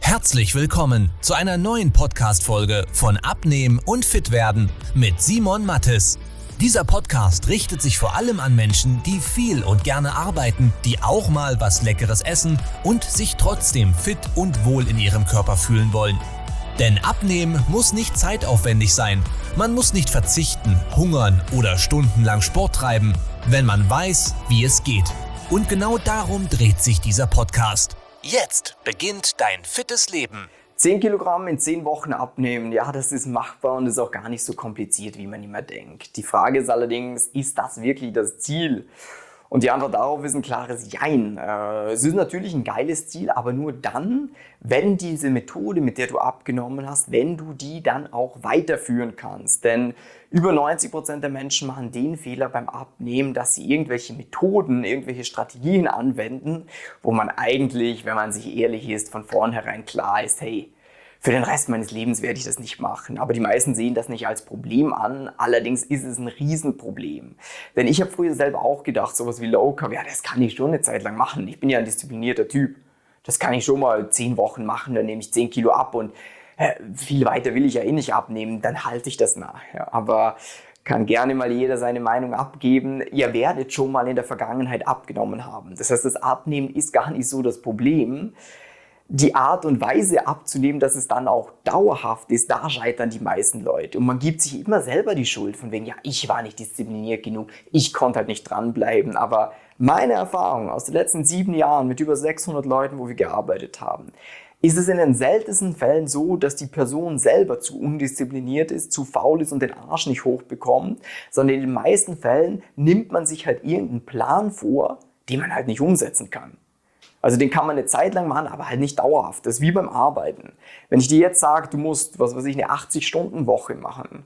Herzlich willkommen zu einer neuen Podcast-Folge von Abnehmen und Fitwerden mit Simon Mattes. Dieser Podcast richtet sich vor allem an Menschen, die viel und gerne arbeiten, die auch mal was Leckeres essen und sich trotzdem fit und wohl in ihrem Körper fühlen wollen. Denn Abnehmen muss nicht zeitaufwendig sein. Man muss nicht verzichten, hungern oder stundenlang Sport treiben, wenn man weiß, wie es geht. Und genau darum dreht sich dieser Podcast. Jetzt beginnt dein fittes Leben. 10 Kilogramm in 10 Wochen abnehmen, ja, das ist machbar und ist auch gar nicht so kompliziert, wie man immer denkt. Die Frage ist allerdings, ist das wirklich das Ziel? Und die Antwort darauf ist ein klares Jein. Es ist natürlich ein geiles Ziel, aber nur dann, wenn diese Methode, mit der du abgenommen hast, wenn du die dann auch weiterführen kannst. Denn über 90% der Menschen machen den Fehler beim Abnehmen, dass sie irgendwelche Methoden, irgendwelche Strategien anwenden, wo man eigentlich, wenn man sich ehrlich ist, von vornherein klar ist, hey, für den Rest meines Lebens werde ich das nicht machen. Aber die meisten sehen das nicht als Problem an. Allerdings ist es ein Riesenproblem. Denn ich habe früher selber auch gedacht, sowas wie Low Carb, ja, das kann ich schon eine Zeit lang machen. Ich bin ja ein disziplinierter Typ. Das kann ich schon mal 10 Wochen machen, dann nehme ich 10 Kilo ab und viel weiter will ich ja eh nicht abnehmen, dann halte ich das nach. Ja, aber kann gerne mal jeder seine Meinung abgeben. Ihr werdet schon mal in der Vergangenheit abgenommen haben. Das heißt, das Abnehmen ist gar nicht so das Problem. Die Art und Weise abzunehmen, dass es dann auch dauerhaft ist, da scheitern die meisten Leute. Und man gibt sich immer selber die Schuld von wegen, ja, ich war nicht diszipliniert genug, ich konnte halt nicht dranbleiben. Aber meine Erfahrung aus den letzten 7 Jahren mit über 600 Leuten, wo wir gearbeitet haben, ist es in den seltensten Fällen so, dass die Person selber zu undiszipliniert ist, zu faul ist und den Arsch nicht hochbekommt, sondern in den meisten Fällen nimmt man sich halt irgendeinen Plan vor, den man halt nicht umsetzen kann. Also den kann man eine Zeit lang machen, aber halt nicht dauerhaft. Das ist wie beim Arbeiten. Wenn ich dir jetzt sage, du musst, was weiß ich, eine 80-Stunden-Woche machen,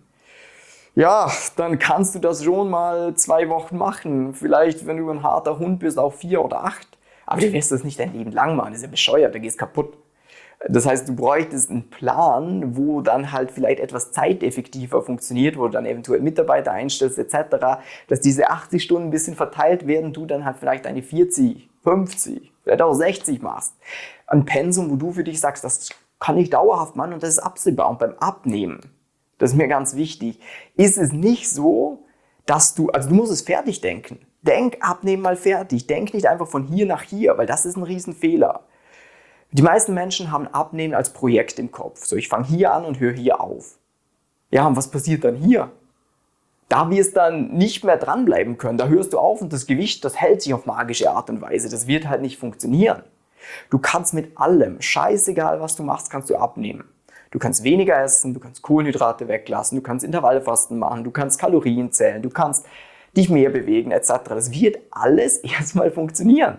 ja, dann kannst du das schon mal 2 Wochen machen. Vielleicht, wenn du ein harter Hund bist, auch 4 oder 8. Aber du wirst das nicht dein Leben lang machen. Das ist ja bescheuert, da gehst kaputt. Das heißt, du bräuchtest einen Plan, wo dann halt vielleicht etwas zeiteffektiver funktioniert, wo du dann eventuell Mitarbeiter einstellst etc., dass diese 80 Stunden ein bisschen verteilt werden, du dann halt vielleicht eine 40, 50, vielleicht auch 60 machst. Ein Pensum, wo du für dich sagst, das kann ich dauerhaft machen und das ist absehbar. Und beim Abnehmen, das ist mir ganz wichtig, ist es nicht so, dass du musst es fertig denken. Denk Abnehmen mal fertig. Denk nicht einfach von hier nach hier, weil das ist ein Riesenfehler. Die meisten Menschen haben Abnehmen als Projekt im Kopf. So, ich fange hier an und höre hier auf. Ja, und was passiert dann hier? Da wirst du dann nicht mehr dranbleiben können. Da hörst du auf und das Gewicht, das hält sich auf magische Art und Weise. Das wird halt nicht funktionieren. Du kannst mit allem, scheißegal was du machst, kannst du abnehmen. Du kannst weniger essen, du kannst Kohlenhydrate weglassen, du kannst Intervallfasten machen, du kannst Kalorien zählen, du kannst dich mehr bewegen etc. Das wird alles erstmal funktionieren.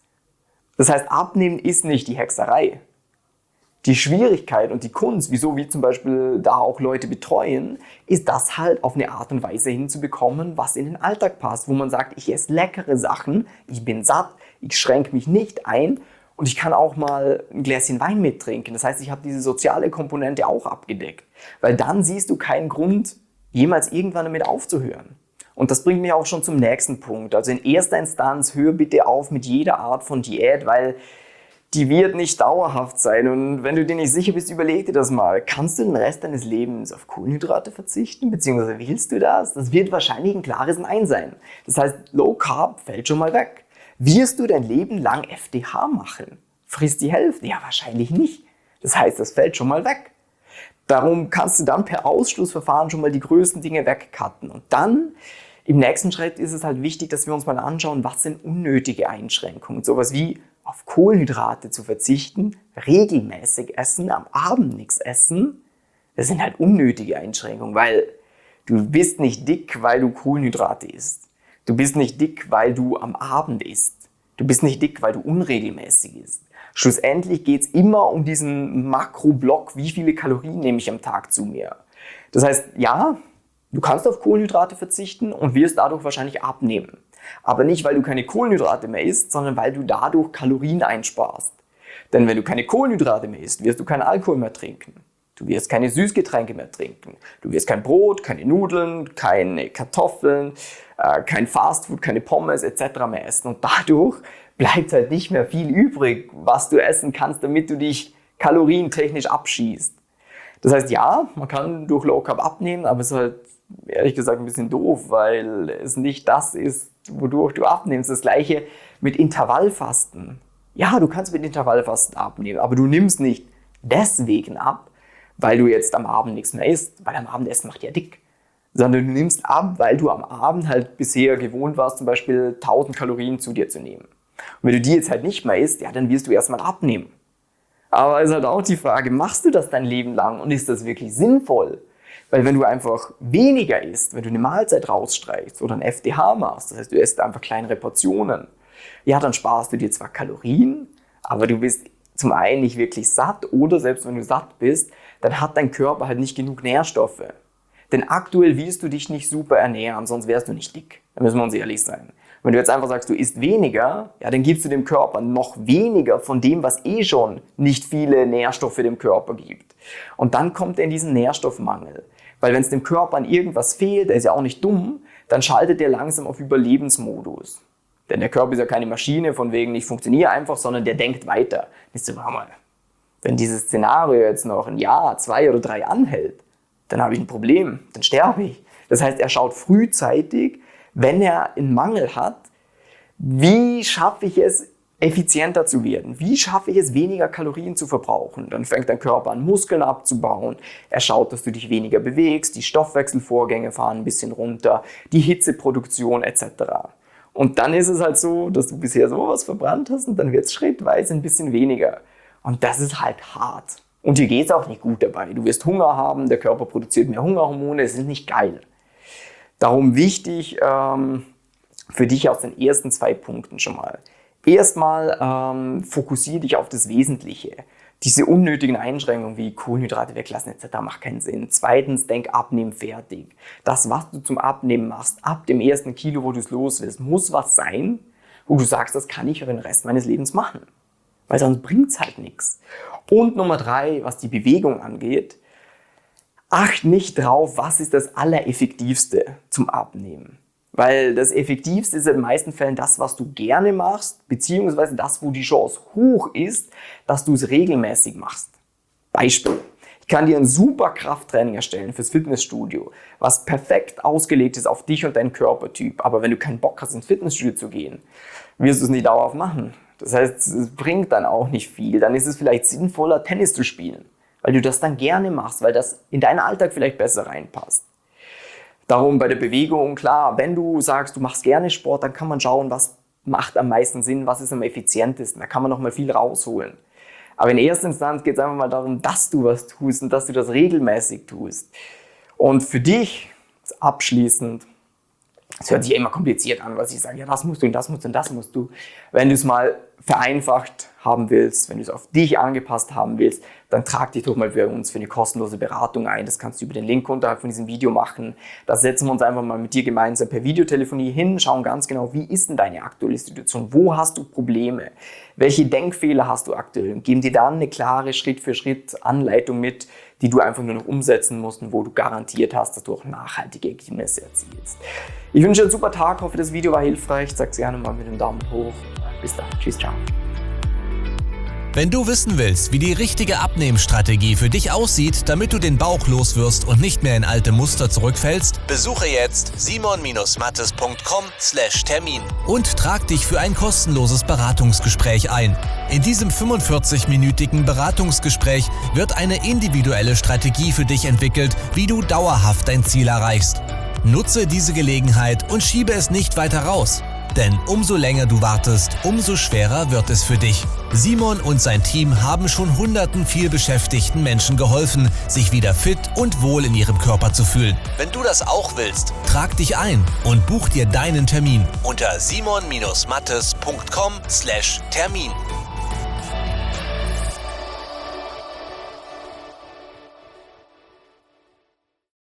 Das heißt, Abnehmen ist nicht die Hexerei. Die Schwierigkeit und die Kunst, wieso wir zum Beispiel da auch Leute betreuen, ist das halt auf eine Art und Weise hinzubekommen, was in den Alltag passt, wo man sagt, ich esse leckere Sachen, ich bin satt, ich schränke mich nicht ein und ich kann auch mal ein Gläschen Wein mittrinken. Das heißt, ich habe diese soziale Komponente auch abgedeckt, weil dann siehst du keinen Grund, jemals irgendwann damit aufzuhören. Und das bringt mich auch schon zum nächsten Punkt. Also in erster Instanz, hör bitte auf mit jeder Art von Diät, weil die wird nicht dauerhaft sein. Und wenn du dir nicht sicher bist, überleg dir das mal. Kannst du den Rest deines Lebens auf Kohlenhydrate verzichten? Beziehungsweise willst du das? Das wird wahrscheinlich ein klares Nein sein. Das heißt, Low Carb fällt schon mal weg. Wirst du dein Leben lang FDH machen? Frisst die Hälfte? Ja, wahrscheinlich nicht. Das heißt, das fällt schon mal weg. Darum kannst du dann per Ausschlussverfahren schon mal die größten Dinge wegcutten. Und dann im nächsten Schritt ist es halt wichtig, dass wir uns mal anschauen, was sind unnötige Einschränkungen. Sowas wie auf Kohlenhydrate zu verzichten, regelmäßig essen, am Abend nichts essen. Das sind halt unnötige Einschränkungen, weil du bist nicht dick, weil du Kohlenhydrate isst. Du bist nicht dick, weil du am Abend isst. Du bist nicht dick, weil du unregelmäßig isst. Schlussendlich geht es immer um diesen Makroblock, wie viele Kalorien nehme ich am Tag zu mir. Das heißt, ja, du kannst auf Kohlenhydrate verzichten und wirst dadurch wahrscheinlich abnehmen. Aber nicht, weil du keine Kohlenhydrate mehr isst, sondern weil du dadurch Kalorien einsparst. Denn wenn du keine Kohlenhydrate mehr isst, wirst du keinen Alkohol mehr trinken. Du wirst keine Süßgetränke mehr trinken. Du wirst kein Brot, keine Nudeln, keine Kartoffeln, kein Fastfood, keine Pommes etc. mehr essen. Und dadurch bleibt halt nicht mehr viel übrig, was du essen kannst, damit du dich kalorientechnisch abschießt. Das heißt, ja, man kann durch Low Carb abnehmen, aber es ist halt ehrlich gesagt ein bisschen doof, weil es nicht das ist, wodurch du abnimmst. Das Gleiche mit Intervallfasten. Ja, du kannst mit Intervallfasten abnehmen, aber du nimmst nicht deswegen ab, weil du jetzt am Abend nichts mehr isst, weil am Abendessen macht ja dick. Sondern du nimmst ab, weil du am Abend halt bisher gewohnt warst, zum Beispiel 1000 Kalorien zu dir zu nehmen. Und wenn du die jetzt halt nicht mehr isst, ja, dann wirst du erstmal abnehmen. Aber es ist halt auch die Frage, machst du das dein Leben lang und ist das wirklich sinnvoll? Weil wenn du einfach weniger isst, wenn du eine Mahlzeit rausstreichst oder ein FDH machst, das heißt, du isst einfach kleinere Portionen, ja, dann sparst du dir zwar Kalorien, aber du bist zum einen nicht wirklich satt oder selbst wenn du satt bist, dann hat dein Körper halt nicht genug Nährstoffe. Denn aktuell willst du dich nicht super ernähren, sonst wärst du nicht dick. Da müssen wir uns ehrlich sein. Wenn du jetzt einfach sagst, du isst weniger, ja, dann gibst du dem Körper noch weniger von dem, was schon nicht viele Nährstoffe dem Körper gibt. Und dann kommt er in diesen Nährstoffmangel. Weil wenn es dem Körper an irgendwas fehlt, der ist ja auch nicht dumm, dann schaltet der langsam auf Überlebensmodus. Denn der Körper ist ja keine Maschine, von wegen ich funktioniere einfach, sondern der denkt weiter. Ist so, mal, wenn dieses Szenario jetzt noch ein Jahr, 2 oder 3 anhält, dann habe ich ein Problem, dann sterbe ich. Das heißt, er schaut frühzeitig, wenn er einen Mangel hat, wie schaffe ich es, effizienter zu werden? Wie schaffe ich es, weniger Kalorien zu verbrauchen? Dann fängt dein Körper an, Muskeln abzubauen. Er schaut, dass du dich weniger bewegst, die Stoffwechselvorgänge fahren ein bisschen runter, die Hitzeproduktion etc. Und dann ist es halt so, dass du bisher sowas verbrannt hast und dann wird es schrittweise ein bisschen weniger. Und das ist halt hart. Und dir geht es auch nicht gut dabei. Du wirst Hunger haben, der Körper produziert mehr Hungerhormone, es ist nicht geil. Darum wichtig für dich aus den ersten 2 Punkten schon mal. Erstmal fokussiere dich auf das Wesentliche. Diese unnötigen Einschränkungen wie Kohlenhydrate weglassen etc. macht keinen Sinn. Zweitens, denk abnehmen fertig. Das, was du zum Abnehmen machst, ab dem ersten Kilo, wo du es los willst, muss was sein, wo du sagst, das kann ich für den Rest meines Lebens machen. Weil sonst bringt es halt nichts. Und Nummer 3, was die Bewegung angeht, acht nicht drauf, was ist das Allereffektivste zum Abnehmen. Weil das Effektivste ist in den meisten Fällen das, was du gerne machst, beziehungsweise das, wo die Chance hoch ist, dass du es regelmäßig machst. Beispiel. Ich kann dir ein super Krafttraining erstellen fürs Fitnessstudio, was perfekt ausgelegt ist auf dich und deinen Körpertyp. Aber wenn du keinen Bock hast, ins Fitnessstudio zu gehen, wirst du es nicht dauerhaft machen. Das heißt, es bringt dann auch nicht viel. Dann ist es vielleicht sinnvoller, Tennis zu spielen, weil du das dann gerne machst, weil das in deinen Alltag vielleicht besser reinpasst. Darum bei der Bewegung, klar, wenn du sagst, du machst gerne Sport, dann kann man schauen, was macht am meisten Sinn, was ist am effizientesten. Da kann man noch mal viel rausholen. Aber in erster Instanz geht es einfach mal darum, dass du was tust und dass du das regelmäßig tust. Und für dich abschließend, es hört sich ja immer kompliziert an, was ich sage, ja, das musst du und das musst du und das musst du. Wenn du es mal vereinfacht haben willst, wenn du es auf dich angepasst haben willst, dann trag dich doch mal bei uns für eine kostenlose Beratung ein. Das kannst du über den Link unterhalb von diesem Video machen. Da setzen wir uns einfach mal mit dir gemeinsam per Videotelefonie hin, schauen ganz genau, wie ist denn deine aktuelle Situation? Wo hast du Probleme? Welche Denkfehler hast du aktuell? Und geben dir dann eine klare Schritt-für-Schritt-Anleitung mit, die du einfach nur noch umsetzen musst und wo du garantiert hast, dass du auch nachhaltige Ergebnisse erzielst. Ich wünsche dir einen super Tag, hoffe, das Video war hilfreich. Sag's gerne mal mit einem Daumen hoch. Bis dann. Tschüss, ciao. Wenn du wissen willst, wie die richtige Abnehmstrategie für dich aussieht, damit du den Bauch loswirst und nicht mehr in alte Muster zurückfällst, besuche jetzt simon-mattes.com/Termin und trag dich für ein kostenloses Beratungsgespräch ein. In diesem 45-minütigen Beratungsgespräch wird eine individuelle Strategie für dich entwickelt, wie du dauerhaft dein Ziel erreichst. Nutze diese Gelegenheit und schiebe es nicht weiter raus. Denn umso länger du wartest, umso schwerer wird es für dich. Simon und sein Team haben schon hunderten vielbeschäftigten Menschen geholfen, sich wieder fit und wohl in ihrem Körper zu fühlen. Wenn du das auch willst, trag dich ein und buch dir deinen Termin unter simon-mattes.com/Termin.